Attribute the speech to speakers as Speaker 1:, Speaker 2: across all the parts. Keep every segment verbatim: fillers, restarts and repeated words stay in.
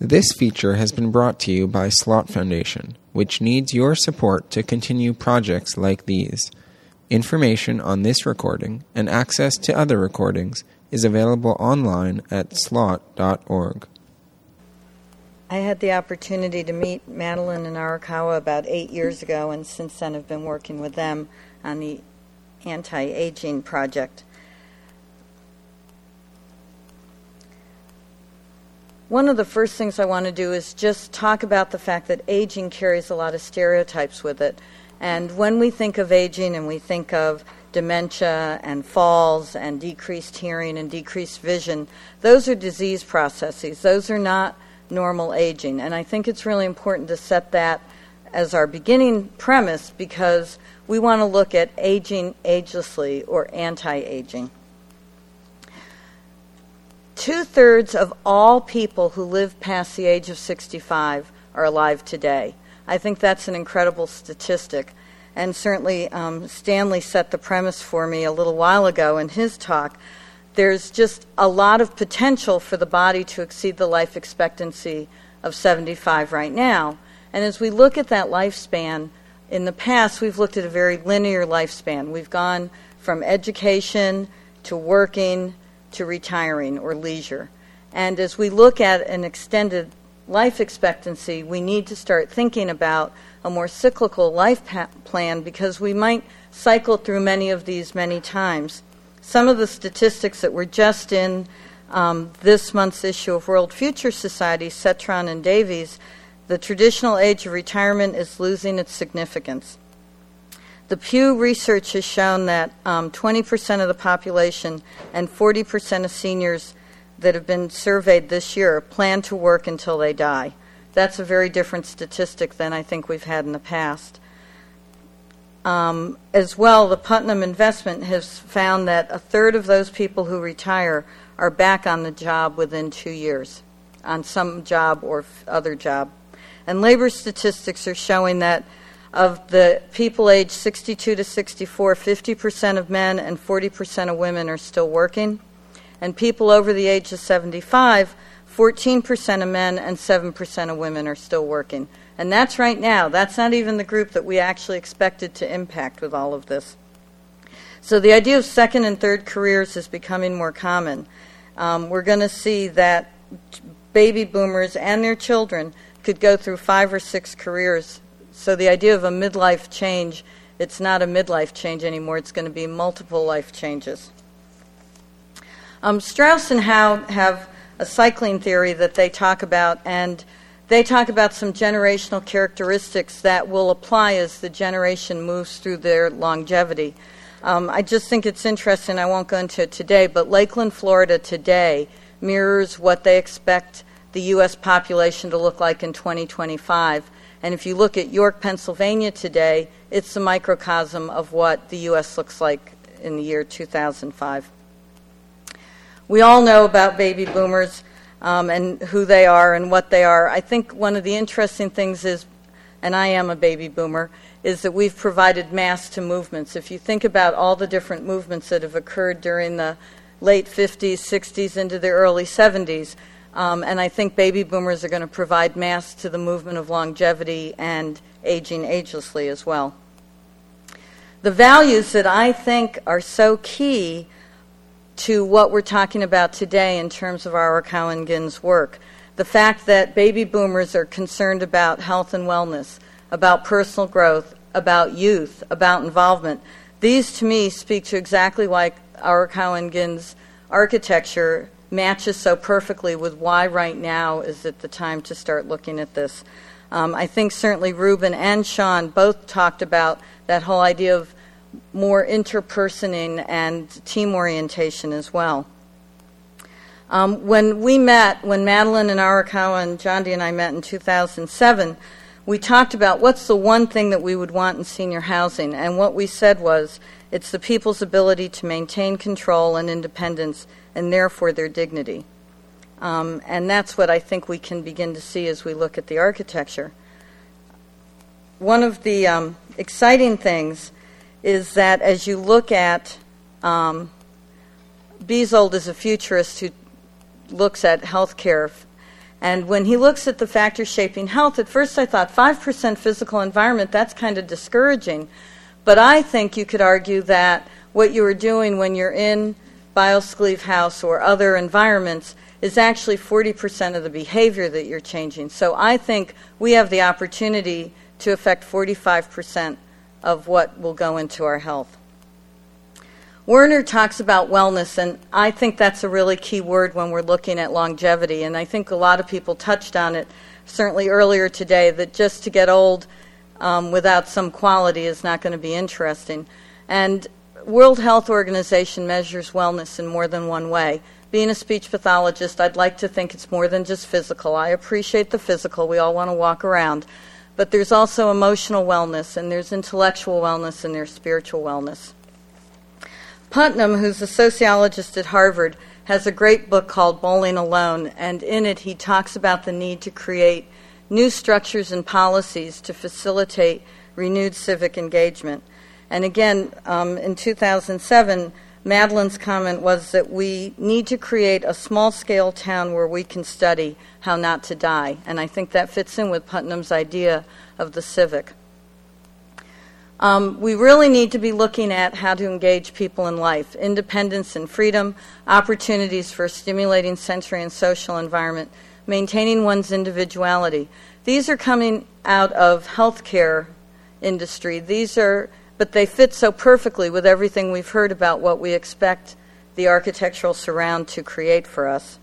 Speaker 1: This feature has been brought to you by Slot Foundation, which needs your support to continue projects like these. Information on this recording and access to other recordings is available online at slot dot org.
Speaker 2: I had the opportunity to meet Madeline and Arakawa about eight years ago, and since then I've been working with them on the anti-aging project. One of the first things I want to do is just talk about the fact that aging carries a lot of stereotypes with it. And when we think of aging and we think of dementia and falls and decreased hearing and decreased vision, those are disease processes. Those are not normal aging. And I think it's really important to set that as our beginning premise because we want to look at aging agelessly or anti-aging. Two-thirds of all people who live past the age of sixty-five are alive today. I think that's an incredible statistic. And certainly um, Stanley set the premise for me a little while ago in his talk. There's just a lot of potential for the body to exceed the life expectancy of seventy-five right now. And as we look at that lifespan, in the past we've looked at a very linear lifespan. We've gone from education to working to retiring or leisure. And as we look at an extended life expectancy, we need to start thinking about a more cyclical life pa- plan because we might cycle through many of these many times. Some of the statistics that were just in um, this month's issue of World Future Society, Cetron and Davies, the traditional age of retirement is losing its significance. The Pew research has shown that um, twenty percent of the population and forty percent of seniors that have been surveyed this year plan to work until they die. That's a very different statistic than I think we've had in the past. Um, as well, the Putnam Investment has found that a third of those people who retire are back on the job within two years, on some job or f- other job. And labor statistics are showing that of the people aged sixty-two to sixty-four, fifty percent of men and forty percent of women are still working. And people over the age of seventy-five, fourteen percent of men and seven percent of women are still working. And that's right now. That's not even the group that we actually expected to impact with all of this. So the idea of second and third careers is becoming more common. Um, we're going to see that baby boomers and their children could go through five or six careers. So the idea of a midlife change, it's not a midlife change anymore. It's going to be multiple life changes. Um, Strauss and Howe have a cycling theory that they talk about, and they talk about some generational characteristics that will apply as the generation moves through their longevity. Um, I just think it's interesting. I won't go into it today, but Lakeland, Florida today mirrors what they expect the U S population to look like in twenty twenty-five. And if you look at York, Pennsylvania today, it's a microcosm of what the U S looks like in the year two thousand five. We all know about baby boomers um, and who they are and what they are. I think one of the interesting things is, and I am a baby boomer, is that we've provided mass to movements. If you think about all the different movements that have occurred during the late fifties, sixties, into the early seventies, um, and I think baby boomers are going to provide mass to the movement of longevity and aging agelessly as well. The values that I think are so key to what we're talking about today in terms of Arakawa and Gin's work. The fact that baby boomers are concerned about health and wellness, about personal growth, about youth, about involvement. These, to me, speak to exactly why Arakawa and Gin's architecture matches so perfectly with why right now is it the time to start looking at this. Um, I think certainly Ruben and Sean both talked about that whole idea of more interpersoning and team orientation as well. Um, when we met, when Madeline and Arakawa and Jondi and I met in two thousand seven, we talked about what's the one thing that we would want in senior housing, and what we said was it's the people's ability to maintain control and independence and therefore their dignity. Um, and that's what I think we can begin to see as we look at the architecture. One of the um, exciting things is that as you look at, um, Beazold is a futurist who looks at healthcare, And when he looks at the factors shaping health, at first I thought five percent physical environment, that's kind of discouraging. But I think you could argue that what you are doing when you're in Bioscleve House or other environments is actually forty percent of the behavior that you're changing. So I think we have the opportunity to affect forty-five percent of what will go into our health. Werner talks about wellness, and I think that's a really key word when we're looking at longevity, and I think a lot of people touched on it, certainly earlier today, that just to get old um, without some quality is not going to be interesting. And World Health Organization measures wellness in more than one way. Being a speech pathologist, I'd like to think it's more than just physical. I appreciate the physical. We all want to walk around. But there's also emotional wellness, and there's intellectual wellness, and there's spiritual wellness. Putnam, who's a sociologist at Harvard, has a great book called Bowling Alone, and in it he talks about the need to create new structures and policies to facilitate renewed civic engagement. And again, um, in two thousand seven, Madeline's comment was that we need to create a small-scale town where we can study how not to die, and I think that fits in with Putnam's idea of the civic. Um, we really need to be looking at how to engage people in life, independence and freedom, opportunities for a stimulating sensory and social environment, maintaining one's individuality. These are coming out of healthcare industry. These are, but they fit so perfectly with everything we've heard about what we expect the architectural surround to create for us.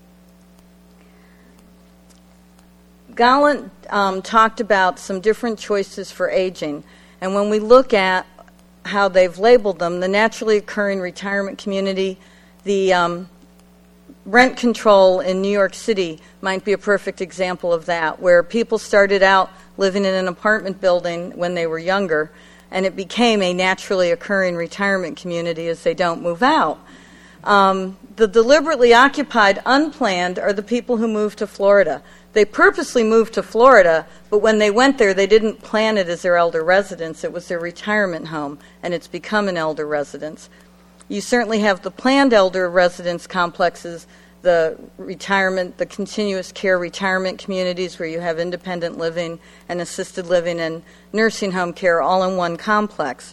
Speaker 2: Gallant um, talked about some different choices for aging. And when we look at how they've labeled them, the naturally occurring retirement community, the um, rent control in New York City might be a perfect example of that, where people started out living in an apartment building when they were younger, and it became a naturally occurring retirement community as they don't move out. Um, the deliberately occupied, unplanned, are the people who moved to Florida. They purposely moved to Florida, but when they went there, they didn't plan it as their elder residence. It was their retirement home, and it's become an elder residence. You certainly have the planned elder residence complexes, the retirement, the continuous care retirement communities where you have independent living and assisted living and nursing home care all in one complex.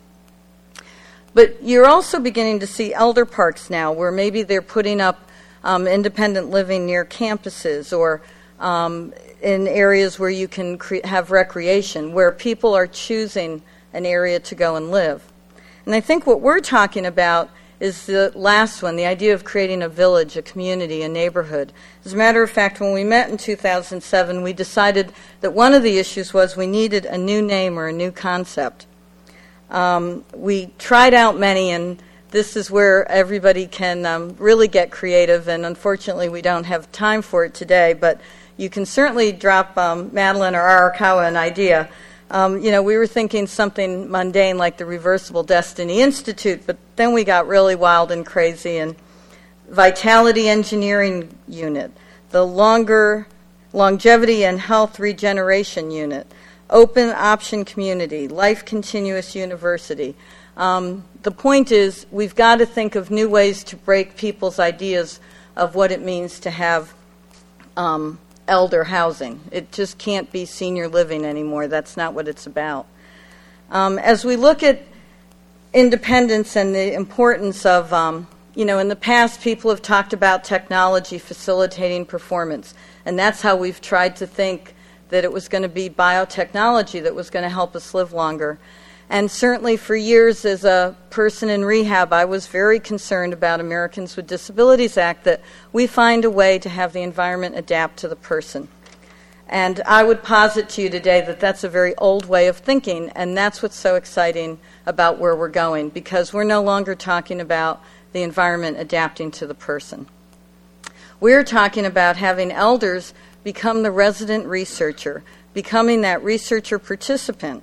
Speaker 2: But you're also beginning to see elder parks now where maybe they're putting up um, independent living near campuses or Um, in areas where you can cre- have recreation, where people are choosing an area to go and live. And I think what we're talking about is the last one, the idea of creating a village, a community, a neighborhood. As a matter of fact, when we met in two thousand seven, we decided that one of the issues was we needed a new name or a new concept. Um, we tried out many, and this is where everybody can um, really get creative, and unfortunately we don't have time for it today, but you can certainly drop um, Madeline or Arakawa an idea. Um, you know, we were thinking something mundane like the Reversible Destiny Institute, but then we got really wild and crazy. And Vitality Engineering Unit, the Longer Longevity and Health Regeneration Unit, Open Option Community, Life Continuous University. Um, the point is we've got to think of new ways to break people's ideas of what it means to have um, elder housing. It just can't be senior living anymore. That's not what it's about. Um, as we look at independence and the importance of, um, you know, in the past people have talked about technology facilitating performance, and that's how we've tried to think that it was going to be biotechnology that was going to help us live longer. And certainly for years as a person in rehab, I was very concerned about Americans with Disabilities Act, that we find a way to have the environment adapt to the person. And I would posit to you today that that's a very old way of thinking, and that's what's so exciting about where we're going, because we're no longer talking about the environment adapting to the person. We're talking about having elders become the resident researcher, becoming that researcher participant.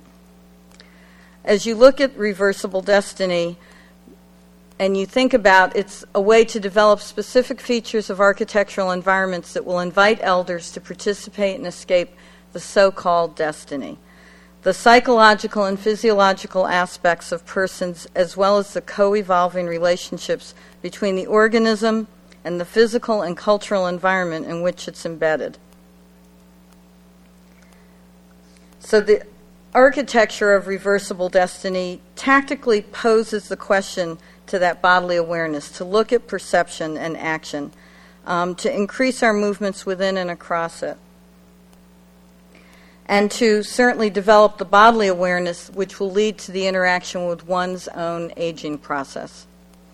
Speaker 2: As you look at Reversible Destiny and you think about it's a way to develop specific features of architectural environments that will invite elders to participate and escape the so-called destiny. The psychological and physiological aspects of persons, as well as the co-evolving relationships between the organism and the physical and cultural environment in which it's embedded. So the architecture of reversible destiny tactically poses the question to that bodily awareness, to look at perception and action, um, to increase our movements within and across it, and to certainly develop the bodily awareness which will lead to the interaction with one's own aging process.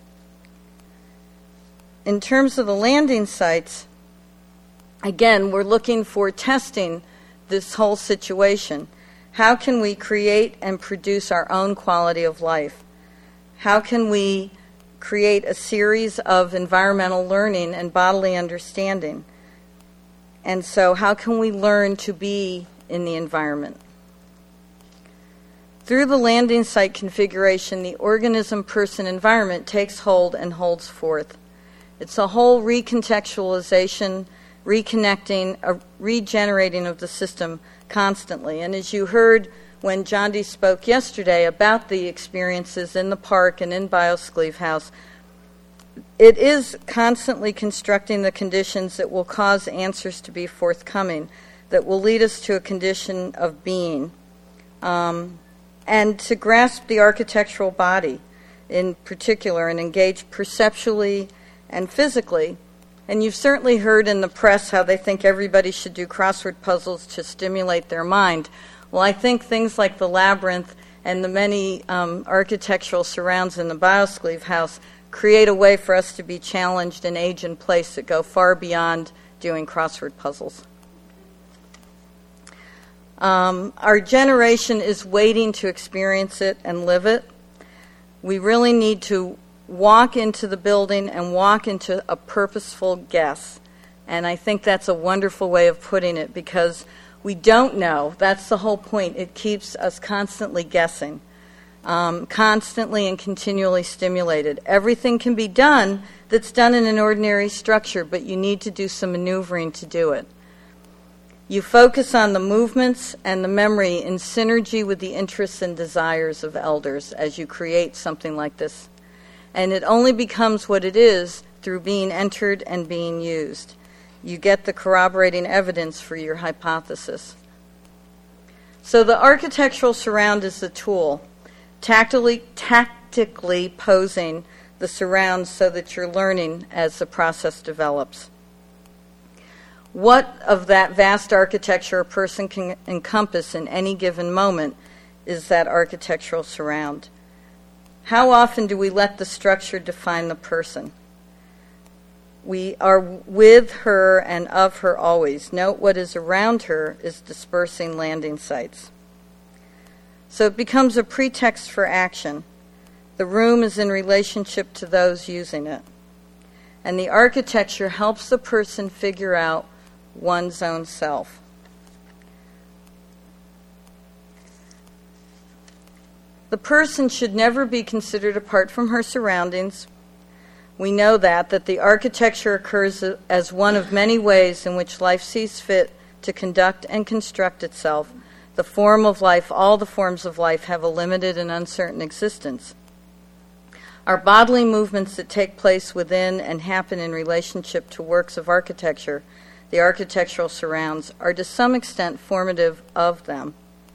Speaker 2: In terms of the landing sites, again, we're looking for testing this whole situation. How can we create and produce our own quality of life? How can we create a series of environmental learning and bodily understanding? And so how can we learn to be in the environment? Through the landing site configuration, the organism-person-environment takes hold and holds forth. It's a whole recontextualization, reconnecting, a regenerating of the system constantly. And as you heard when John Dee spoke yesterday about the experiences in the park and in Bioscleve House, it is constantly constructing the conditions that will cause answers to be forthcoming, that will lead us to a condition of being, um, and to grasp the architectural body in particular and engage perceptually and physically. And you've certainly heard in the press how they think everybody should do crossword puzzles to stimulate their mind. Well, I think things like the labyrinth and the many um, architectural surrounds in the Bioscleve House create a way for us to be challenged and age in place that go far beyond doing crossword puzzles. Um, our generation is waiting to experience it and live it. We really need to walk into the building and walk into a purposeful guess. And I think that's a wonderful way of putting it, because we don't know. That's the whole point. It keeps us constantly guessing, um, constantly and continually stimulated. Everything can be done that's done in an ordinary structure, but you need to do some maneuvering to do it. You focus on the movements and the memory in synergy with the interests and desires of elders as you create something like this. And it only becomes what it is through being entered and being used. You get the corroborating evidence for your hypothesis. So the architectural surround is the tool, tactically, tactically posing the surrounds so that you're learning as the process develops. What of that vast architecture a person can encompass in any given moment is that architectural surround. How often do we let the structure define the person? We are with her and of her always. Note what is around her is dispersing landing sites. So it becomes a pretext for action. The room is in relationship to those using it. And the architecture helps the person figure out one's own self. The person should never be considered apart from her surroundings. We know that, that the architecture occurs as one of many ways in which life sees fit to conduct and construct itself. The form of life, all the forms of life, have a limited and uncertain existence. Our bodily movements that take place within and happen in relationship to works of architecture, the architectural surrounds, are to some extent formative of them.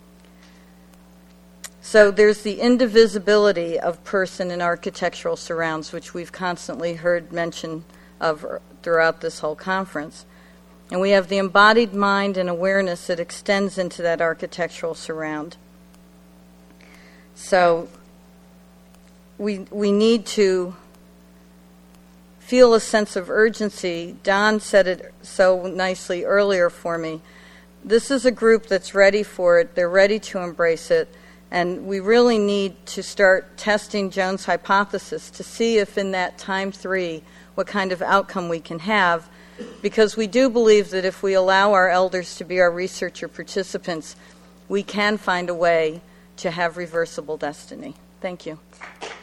Speaker 2: So there's the indivisibility of person in architectural surrounds, which we've constantly heard mention of throughout this whole conference. And we have the embodied mind and awareness that extends into that architectural surround. So we we need to feel a sense of urgency. Don said it so nicely earlier for me. This is a group that's ready for it. They're ready to embrace it. And we really need to start testing Joan's hypothesis to see if in that time three, what kind of outcome we can have, because we do believe that if we allow our elders to be our researcher participants, we can find a way to have reversible destiny. Thank you.